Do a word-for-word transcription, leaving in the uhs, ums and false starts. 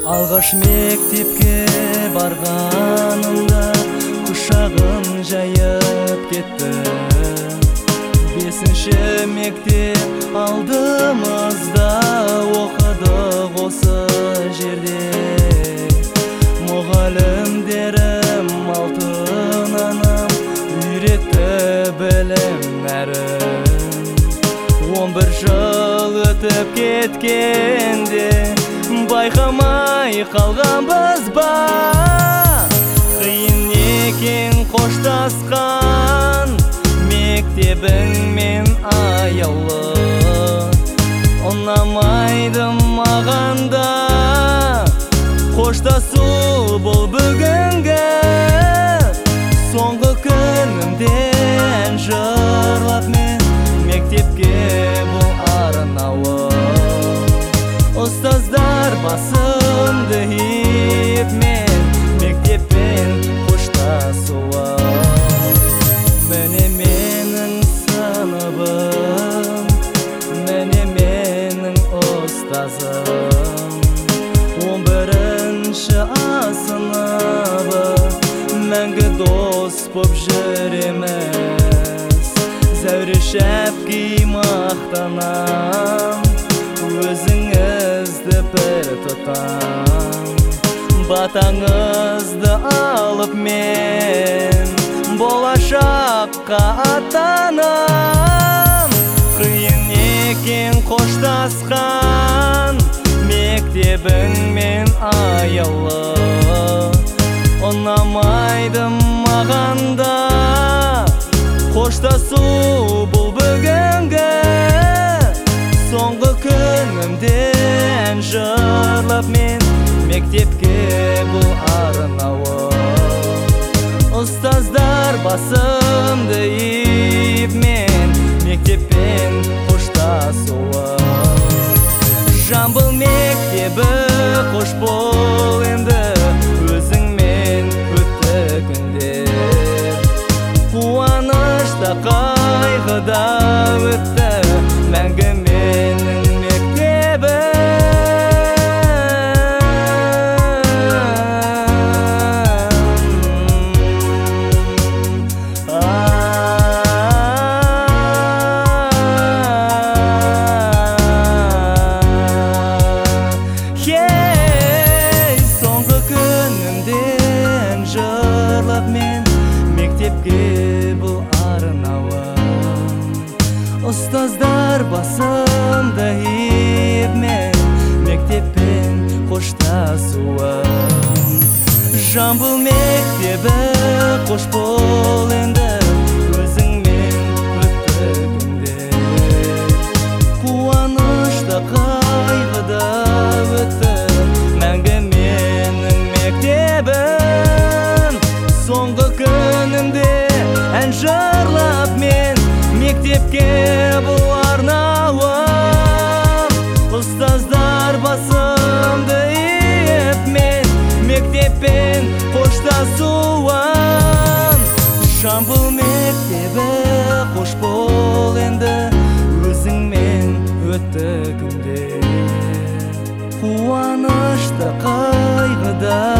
Алғаш мектепке барғанымда құшағын жайып кетті. Бесінші мектеп алдымызда оқыдық осы жерде. Мұғалімдерім алтын анам үйретті білім нәрін. Он бір жыл өтіп кеткенде байқамай қалғанбыз ба? Қиын екен қоштасқан мектебіңмен аяулы. Ұнамайды маған да қоштасу бұл бүгінгі. Соңғы күнімде ән жырлап мен мектепке бұл арнауы. Ұстаздар басымды иіп мен мектеппен қоштасуы. Міне менің сыныбым, міне менің ұстазым. Он бірінші А сыныбы мәңгі дос боп жүреміз. Зәуреш әпке мақтанам, өзіңізді бір тұтам. Батаңызды алып мен болашаққа аттанам. Қиын екен қоштасқан мектебіңмен аяулы. Ұнамайды маған да қоштасу бұл бүгінгі. Соңғы күнімде ән жырлап мен мектепке бұл арнауы. Ұстаздар басымды иіп мен мектеппен қоштасуы. Жамбыл мектебі қош бол енді, өзіңмен өтті күндер. Қуанышта қайғыда өтті мәңгі менің мектебім. Соңғы күнімде ән жырлап мен мектепке бұл арнауым. Ұстаздар басымды иіп мен мектеппен қоштасуым. Жамбыл мектебі қош бол енді, өзіңмен өтті күндер. Қуанышта қайғыда өтті мәңгі менің мектебім. Соңғы күнімде ән жырлап мен мектепке бұл арнауым. Ұстаздар басымды иіп мен мектеппен қоштасуым. Жамбыл мектебі қош бол енді, өзіңмен өтті күндер. Қуанышта қайғыда